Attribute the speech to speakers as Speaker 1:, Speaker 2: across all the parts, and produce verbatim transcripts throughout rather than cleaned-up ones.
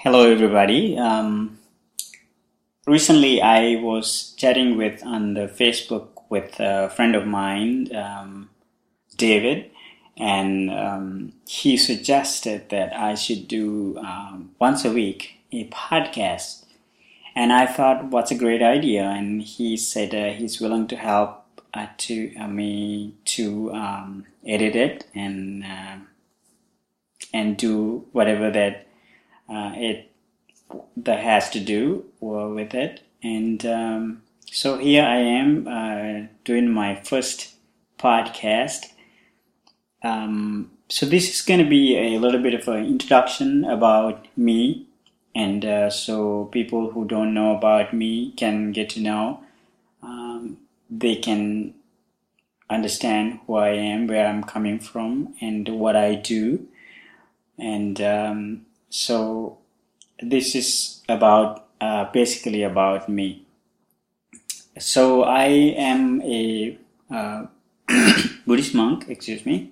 Speaker 1: Hello, everybody. Um, recently, I was chatting with on the Facebook with a friend of mine, um, David, and um, he suggested that I should do um, once a week a podcast. And I thought, what's a great idea? And he said uh, he's willing to help uh, to uh, me to um, edit it and uh, and do whatever that uh, it that has to do with it. And um, so here I am uh, doing my first podcast. Um, so this is going to be a little bit of an introduction about me, and uh, so people who don't know about me can get to know. Um, they can understand who I am, where I'm coming from, and what I do. And um, so this is about uh, basically about me. So I am a uh, Buddhist monk. Excuse me.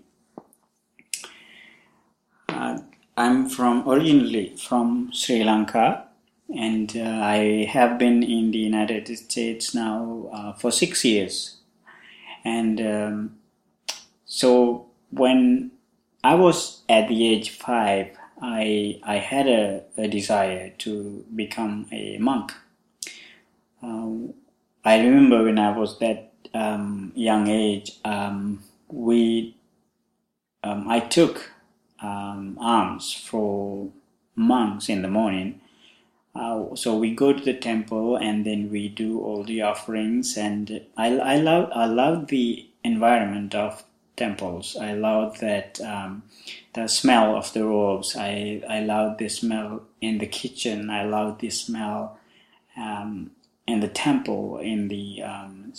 Speaker 1: Uh, I'm from originally from Sri Lanka, and uh, I have been in the United States now uh, for six years. And um, so when I was at the age five, I I had a, a desire to become a monk. Um, I remember when I was that um, young age, um, we um, I took um, alms for monks in the morning. Uh, so we go to the temple and then we do all the offerings. And I I love I love the environment of temples. I love that um, the smell of the robes. I I love the smell in the kitchen. I love the smell um, in the temple, in the um,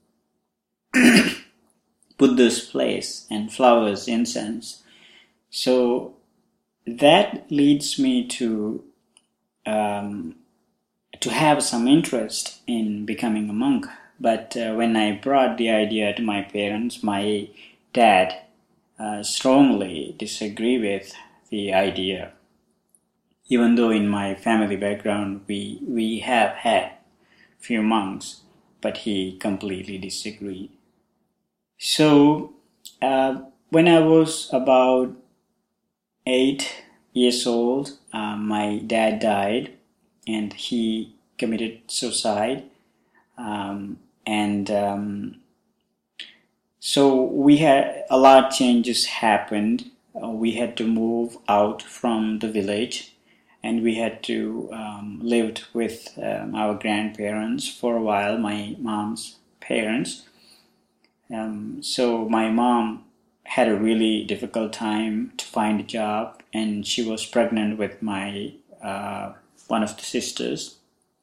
Speaker 1: Buddha's place, and flowers, incense. So that leads me to um, to have some interest in becoming a monk. But uh, when I brought the idea to my parents, my dad uh, strongly disagree with the idea. Even though in my family background we we have had few monks, but he completely disagreed. So uh, when I was about eight years old, uh, my dad died, and he committed suicide, um, and um, So we had a lot of changes happened. Uh, we had to move out from the village, and we had to um, live with um, our grandparents for a while, my mom's parents. Um, so my mom had a really difficult time to find a job, and she was pregnant with my uh, one of the sisters.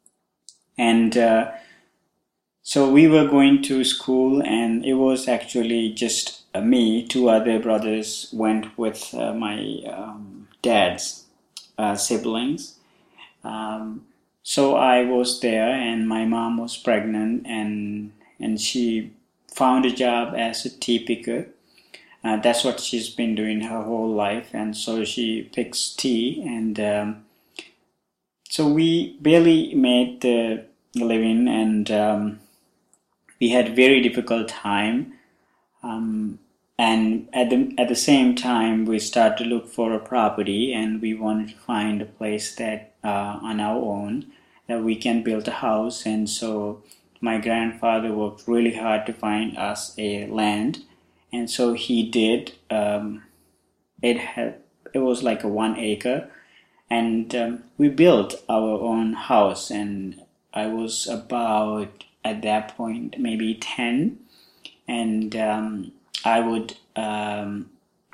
Speaker 1: And uh, So we were going to school, and it was actually just uh, me. Two other brothers went with uh, my um, dad's uh, siblings. Um, so I was there, and my mom was pregnant, and and she found a job as a tea picker. Uh, that's what she's been doing her whole life, and so she picks tea, and um, so we barely made the living, and um, we had very difficult time, um, and at the at the same time we started to look for a property, and we wanted to find a place that uh, on our own that we can build a house. And so my grandfather worked really hard to find us a land, and so he did. Um, it had it was like a one acre, and um, we built our own house. And I was about at that point maybe ten, and um, I would um,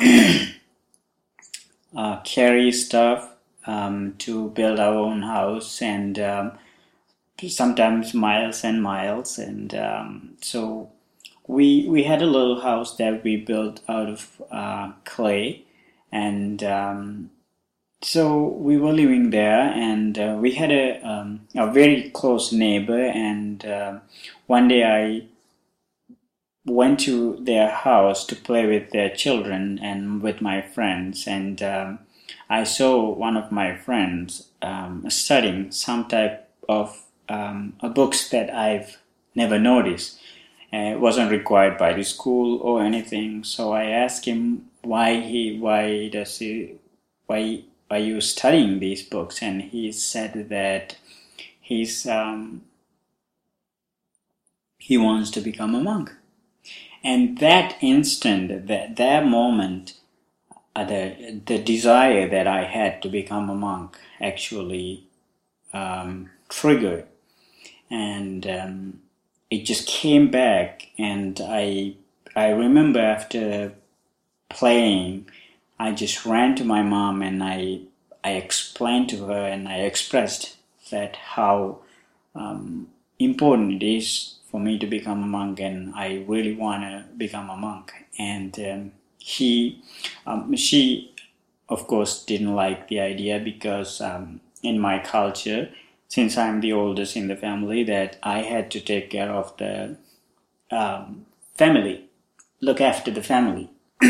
Speaker 1: uh, carry stuff um, to build our own house, and um, sometimes miles and miles. And um, so we we had a little house that we built out of uh, clay, and um, so we were living there, and uh, we had a um, a very close neighbor. And uh, one day I went to their house to play with their children and with my friends, and um, I saw one of my friends um, studying some type of um, books that I've never noticed. Uh, it wasn't required by the school or anything. So I asked him why he why does he why are you studying these books, and he said that he's um, he wants to become a monk. And that instant, that that moment, uh, the the desire that I had to become a monk actually um, triggered, and um, it just came back. And I I remember after playing, I just ran to my mom and I I explained to her and I expressed that how um, important it is for me to become a monk, and I really want to become a monk. And um, he, um, she, of course, didn't like the idea because um, in my culture, since I'm the oldest in the family, that I had to take care of the um, family, look after the family.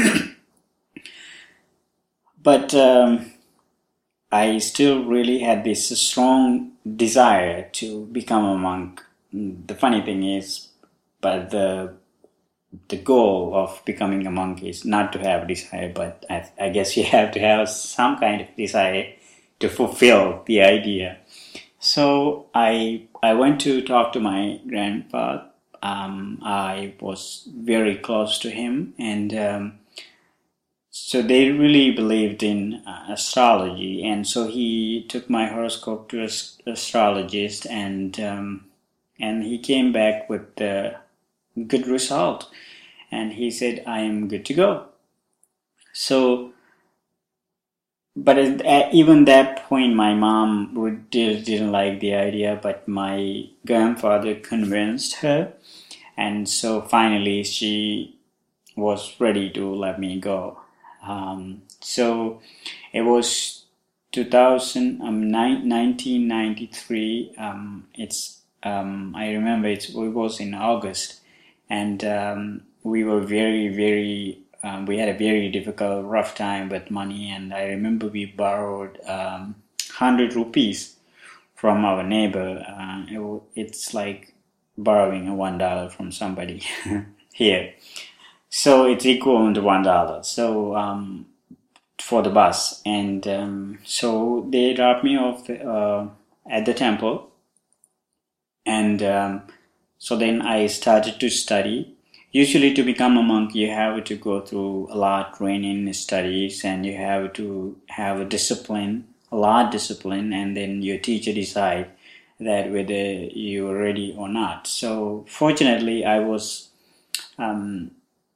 Speaker 1: But um, I still really had this strong desire to become a monk. The funny thing is, but the the goal of becoming a monk is not to have desire, but I, I guess you have to have some kind of desire to fulfill the idea. So I I went to talk to my grandfather. Um, I was very close to him, and um, so they really believed in uh, astrology, and so he took my horoscope to an astrologist, and um, and he came back with the good result, and he said, I am good to go. So, but at even that point, my mom would, didn't like the idea, but my grandfather convinced her, and so finally she was ready to let me go. Um, so it was two thousand, um, nineteen ninety-three. Um, it's um, I remember it's, it was in August, and um, we were very, very. Um, we had a very difficult, rough time with money, and I remember we borrowed um, hundred rupees from our neighbor. Uh, it, it's like borrowing a one dollar from somebody here. So it's equivalent to one dollar. So um, for the bus, and um, so they dropped me off uh, at the temple, and um, so then I started to study. Usually, to become a monk, you have to go through a lot of training, studies, and you have to have a discipline, a lot of discipline, and then your teacher decide that whether you're ready or not. So fortunately, I was. Um,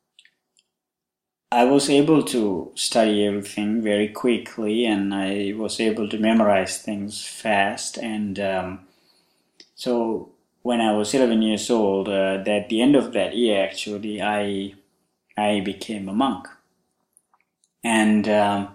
Speaker 1: I was able to study everything very quickly, and I was able to memorize things fast. And um, so when I was eleven years old, uh, at the end of that year, actually, I I became a monk. And um,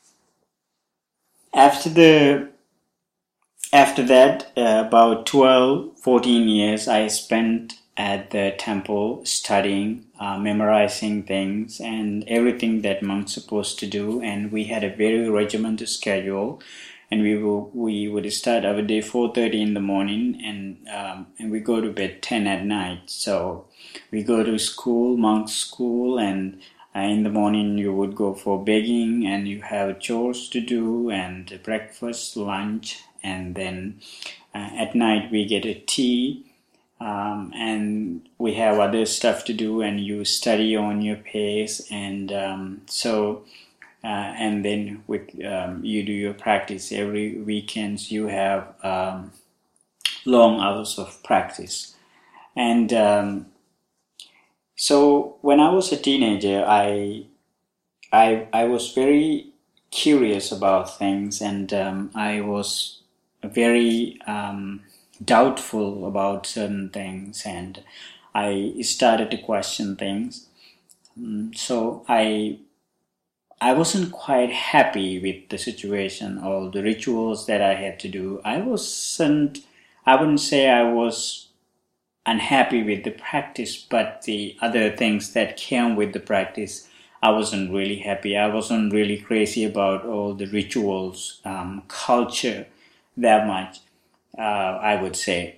Speaker 1: after the after that, uh, about twelve, fourteen years, I spent at the temple studying, uh, memorizing things and everything that monks supposed to do. And we had a very regimented schedule, and we will we would start our day four thirty in the morning, and um, and we go to bed ten at night. So we go to school, monk school, and uh, in the morning you would go for begging, and you have chores to do, and breakfast, lunch, and then uh, at night we get a tea. Um, and we have other stuff to do, and you study on your pace, and um, so uh, and then with um, you do your practice every weekends. You have um, long hours of practice, and um, so when I was a teenager, I I I was very curious about things, and um, I was very um, doubtful about certain things, and I started to question things. Um, so I I wasn't quite happy with the situation, all the rituals that I had to do. I wasn't. I wouldn't say I was unhappy with the practice, but the other things that came with the practice, I wasn't really happy. I wasn't really crazy about all the rituals, um, culture that much, uh, I would say.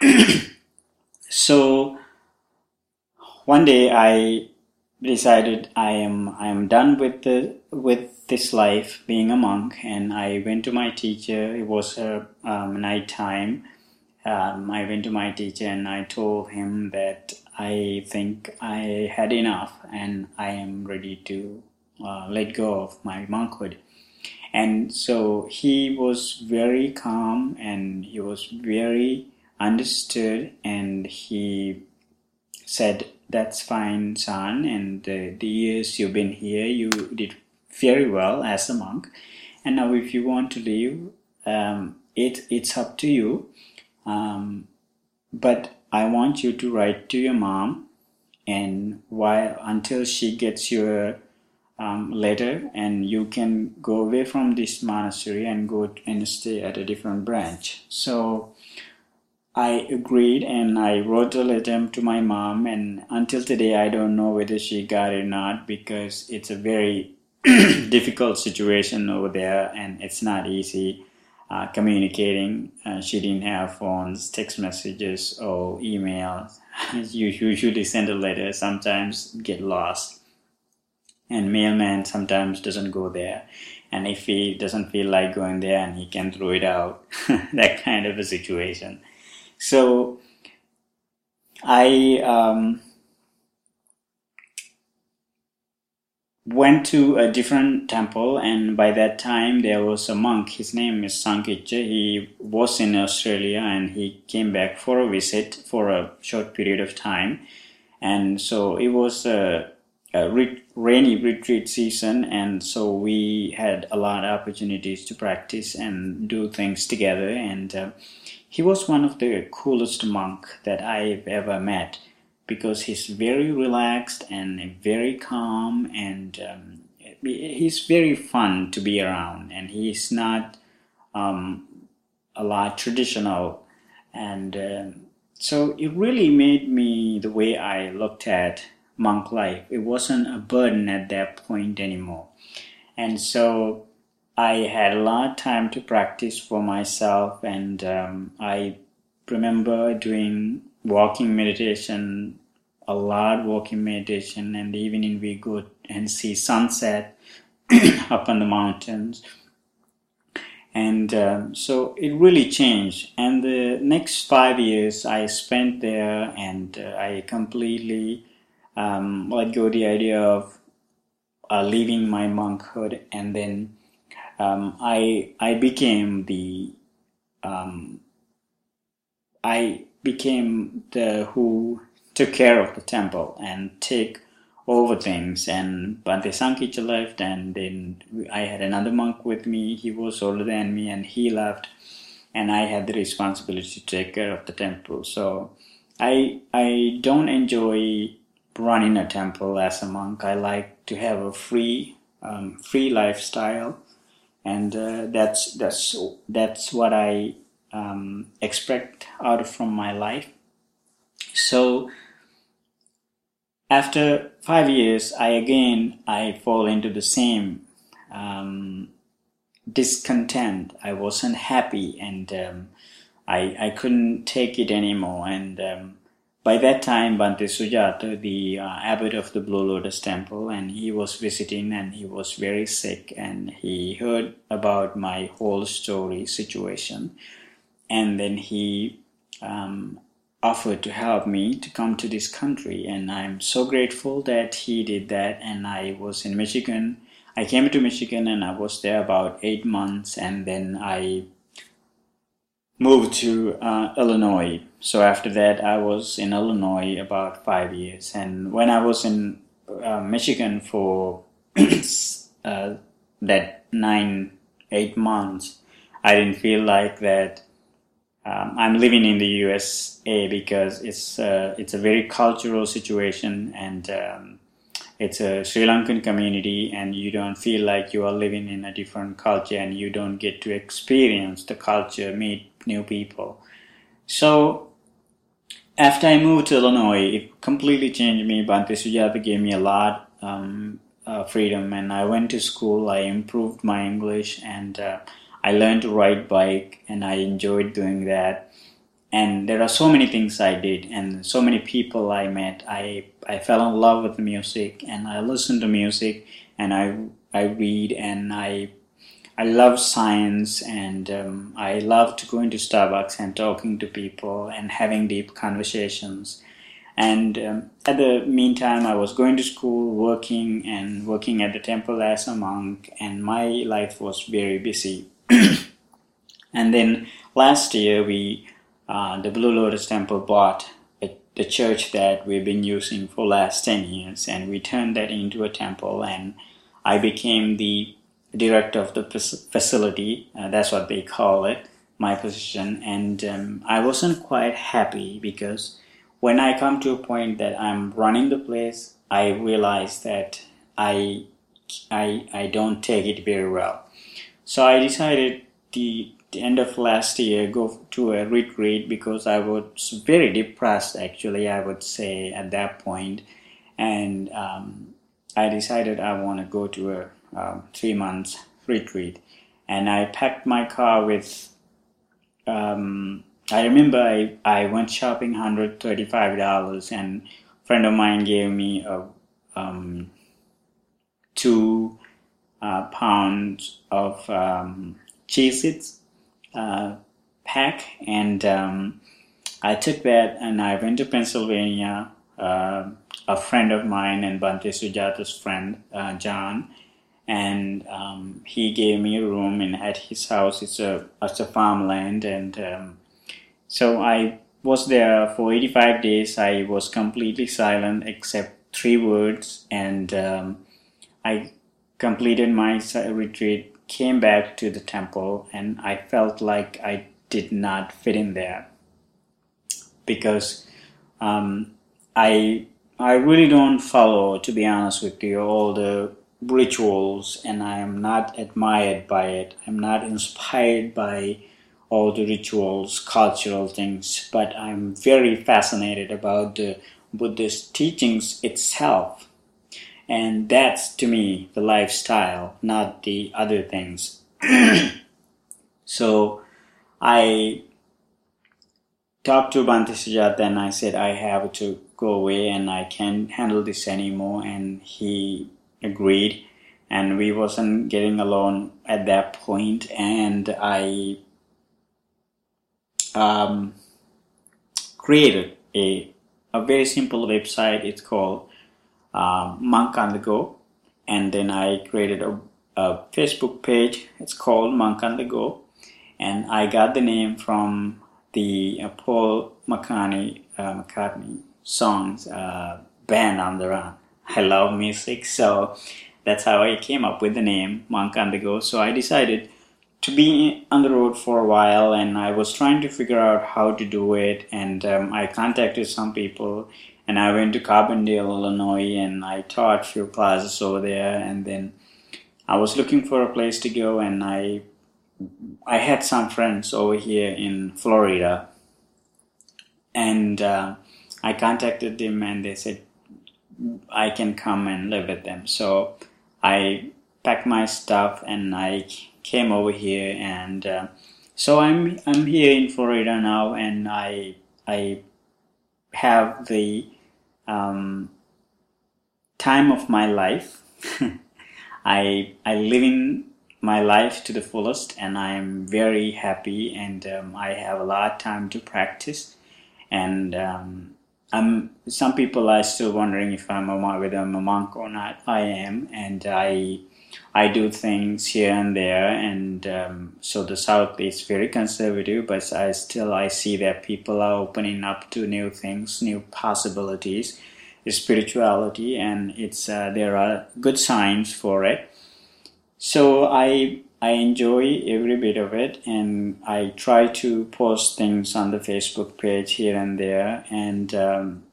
Speaker 1: So one day I decided I am I am done with the with this life being a monk, and I went to my teacher. It was a um, night time. Um, I went to my teacher and I told him that I think I had enough and I am ready to uh, let go of my monkhood. And so he was very calm and he was very understood, and he said, "That's fine, son, and uh, the years you've been here, you did very well as a monk. And now if you want to leave, um, it, it's up to you. Um, but I want you to write to your mom, and while until she gets your um, letter, and you can go away from this monastery and go and stay at a different branch." So I agreed and I wrote a letter to my mom, and until today I don't know whether she got it or not, because it's a very difficult situation over there and it's not easy uh, communicating. Uh, she didn't have phones, text messages, or email. You usually send a letter, sometimes get lost, and mailman sometimes doesn't go there, and if he doesn't feel like going there, and he can throw it out. That kind of a situation. So I um, went to a different temple, and by that time there was a monk. His name is Sankitja. He was in Australia and he came back for a visit for a short period of time, and so it was a A re- rainy retreat season, and so we had a lot of opportunities to practice and do things together. And uh, he was one of the coolest monk that I've ever met, because he's very relaxed and very calm, and um, he's very fun to be around, and he's not um, a lot traditional. And um, so it really made me the way I looked at monk life. It wasn't a burden at that point anymore. And so I had a lot of time to practice for myself, and um, I remember doing walking meditation, a lot walking meditation, and the evening we go and see sunset up on the mountains. And um, so it really changed. And the next five years I spent there, and uh, I completely um, let go the idea of uh, leaving my monkhood. And then um, I I became the um, I became the who took care of the temple and take over things. And Bhante Sankitja left, and then I had another monk with me. He was older than me, and he left, and I had the responsibility to take care of the temple. So I I don't enjoy running a temple as a monk. I like to have a free um, free lifestyle, and uh, that's that's that's what I um, expect out of from my life. So after five years, I again I fall into the same um, discontent. I wasn't happy, and um, I I couldn't take it anymore. And um, by that time, Bhante Sujata, the uh, abbot of the Blue Lotus Temple, and he was visiting, and he was very sick, and he heard about my whole story situation, and then he um, offered to help me to come to this country, and I'm so grateful that he did that. And I was in Michigan. I came to Michigan, and I was there about eight months, and then I moved to uh, Illinois. So after that, I was in Illinois about five years. And when I was in uh, Michigan for uh, that nine, eight months, I didn't feel like that um, I'm living in the U S A, because it's uh, it's a very cultural situation, and um, it's a Sri Lankan community, and you don't feel like you are living in a different culture, and you don't get to experience the culture, meet new people. So after I moved to Illinois, it completely changed me. Bhante Sujata gave me a lot. Um, uh, freedom. And I went to school, I improved my English, and uh, I learned to ride bike, and I enjoyed doing that. And there are so many things I did, and so many people I met. I I fell in love with music, and I listen to music, and I I read, and I I love science, and um, I love to go into Starbucks and talking to people and having deep conversations. And um, at the meantime, I was going to school, working, and working at the temple as a monk, and my life was very busy. And then last year, we uh, the Blue Lotus Temple bought a, the church that we've been using for last ten years, and we turned that into a temple, and I became the director of the facility. Uh, that's what they call it, my position. And um, I wasn't quite happy, because when I come to a point that I'm running the place, I realize that I, I, I don't take it very well. So I decided the, the end of last year go to a retreat, because I was very depressed, actually, I would say, at that point. And um, I decided I want to go to a um, three months retreat. And I packed my car with um, I remember I, I went shopping one hundred thirty-five dollars, and a friend of mine gave me a um, two uh, pounds of um, Cheez-Its uh, pack, and um, I took that and I went to Pennsylvania. Uh, a friend of mine and Bhante Sujata's friend, uh, John, and um, he gave me a room in at his house. It's a it's a farmland, and um, so I was there for eighty-five days. I was completely silent except three words, and um, I completed my retreat, came back to the temple, and I felt like I did not fit in there, because um, I I really don't follow, to be honest with you, all the rituals, and I am not admired by it. I'm not inspired by all the rituals, cultural things, but I'm very fascinated about the Buddhist teachings itself. And that's, to me, the lifestyle, not the other things. So I talked to Bhante Sujata, and I said I have to go away and I can't handle this anymore, and he agreed, and we wasn't getting along at that point, and I um, created a a very simple website. It's called uh, Monk on the Go, and then I created a, a Facebook page. It's called Monk on the Go, and I got the name from the uh, Paul McCartney uh, McCartney songs, uh, Band on the Run. I love music, so that's how I came up with the name Monk on the Go. So I decided to be on the road for a while, and I was trying to figure out how to do it, and um, I contacted some people, and I went to Carbondale, Illinois, and I taught a few classes over there, and then I was looking for a place to go, and I I had some friends over here in Florida, and uh, I contacted them, and they said I can come and live with them. So I packed my stuff and I came over here, and uh, so I'm I'm here in Florida now, and I I have the um, time of my life. I I live in my life to the fullest, and I'm very happy, and um, I have a lot of time to practice, and um, I'm some people are still wondering if I'm a whether I'm a monk or not. I am, and I I do things here and there, and um, so the South is very conservative, but I still I see that people are opening up to new things, new possibilities, spirituality, and it's uh, there are good signs for it. So I I enjoy every bit of it, and I try to post things on the Facebook page here and there, and um,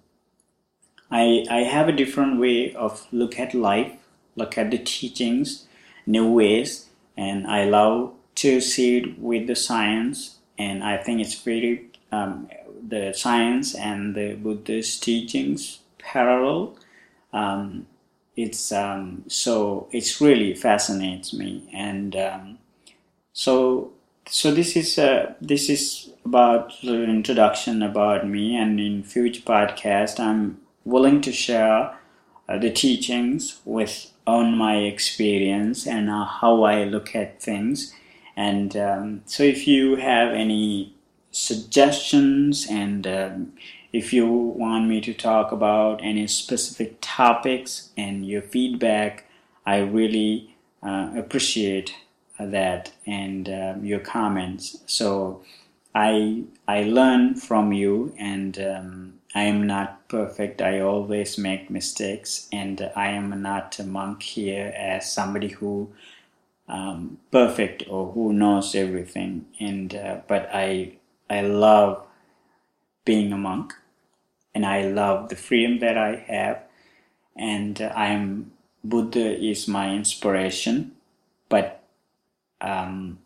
Speaker 1: I I have a different way of look at life, look at the teachings, new ways, and I love to see it with the science, and I think it's very um, the science and the Buddhist teachings parallel. Um, it's um, so it's really fascinates me, and um, so so this is uh, this is about the introduction about me, and in future podcast I'm willing to share uh, the teachings with on my experience and uh, how I look at things. And um, so if you have any suggestions, and um, if you want me to talk about any specific topics and your feedback, I really uh, appreciate that, and um, your comments. So I I learn from you, and um, I am not perfect. I always make mistakes, and I am not a monk here as somebody who um, perfect or who knows everything. And uh, but I I love being a monk, and I love the freedom that I have, and uh, I am Buddha is my inspiration, but um,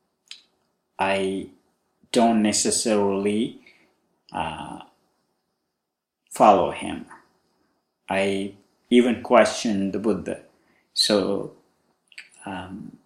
Speaker 1: I don't necessarily uh, follow him. I even question the Buddha. So, um,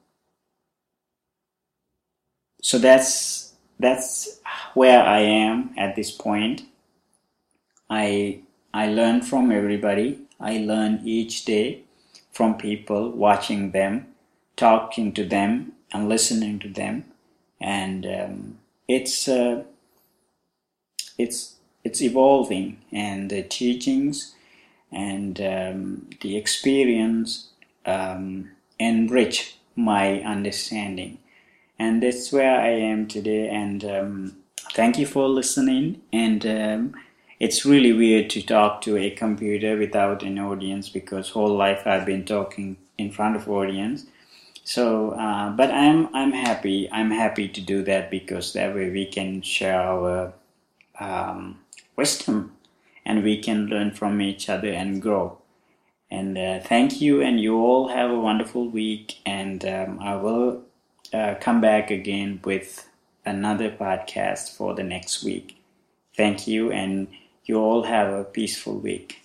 Speaker 1: so that's that's where I am at this point. I I learn from everybody. I learn each day from people, watching them, talking to them, and listening to them, and um, it's uh, it's it's evolving, and the teachings and um, the experience um, enrich my understanding, and that's where I am today. And um, thank you for listening. And um, it's really weird to talk to a computer without an audience, because whole life I've been talking in front of audience. So, uh, but I'm I'm happy. I'm happy to do that, because that way we can share our um, wisdom, and we can learn from each other and grow. And uh, thank you, and you all have a wonderful week. And um, I will uh, come back again with another podcast for the next week. Thank you, and you all have a peaceful week.